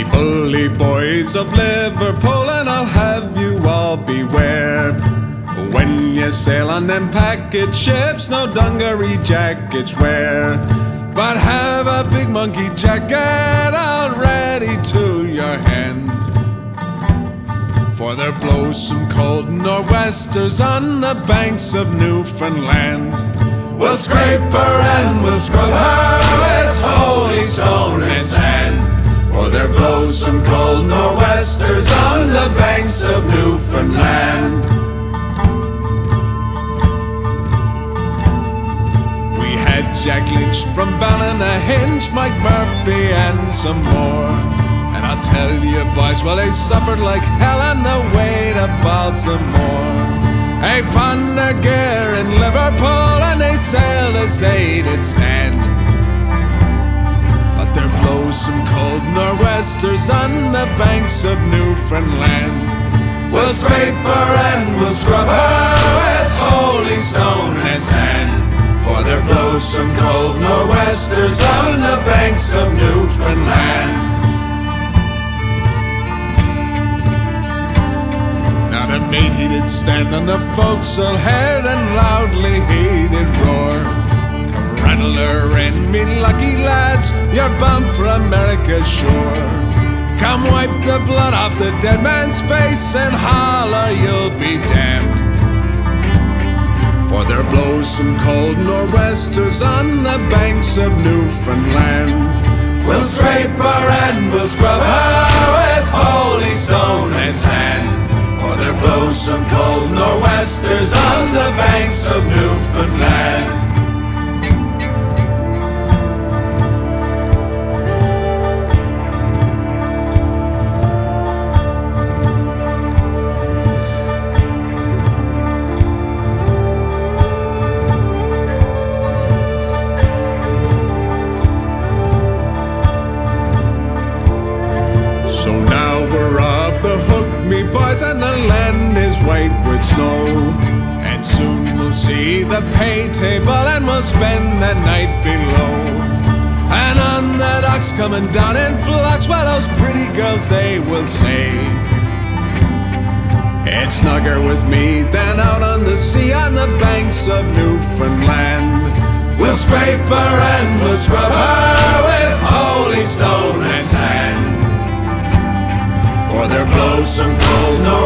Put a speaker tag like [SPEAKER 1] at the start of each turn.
[SPEAKER 1] Bully boys of Liverpool, and I'll have you all beware. When you sail on them packet ships, no dungaree jackets wear, but have a big monkey jacket all ready to your hand. For there blows some cold nor'westers on the banks of Newfoundland. We'll scrape her and we'll scrub her with holy stone and sand. For there blows some cold nor'westers on the banks of Newfoundland. We had Jack Lynch from Ballynahinch, Mike Murphy and some more. And I'll tell you boys, well they suffered like hell on the way to Baltimore. Hey, pon their gear in Liverpool, and they sailed as they did stand. But there blows some cold nor'westers on the banks of Newfoundland. We'll scrape her and we'll scrub her with holy stone and sand. For there blows some cold nor'westers on the banks of Newfoundland. The mate he did stand on the forecastle head, and loudly he did roar. Come rattler and me lucky lads, you're bound for America's shore. Come wipe the blood off the dead man's face and holler you'll be damned. For there blows some cold nor'westers on the banks of Newfoundland. We'll scrape her and we'll scrub her with holy stone and sand. For there blows some cold nor'westers on the banks of Newfoundland. So now we're off the hook, me boys, and the land is white with snow. And soon we'll see the pay table, and we'll spend the night below. And on the docks coming down in flocks, well those pretty girls they will say, it's snugger with me than out on the sea on the banks of Newfoundland. We'll scrape her and we'll scrub her with holy stone and sand. For there blows some cold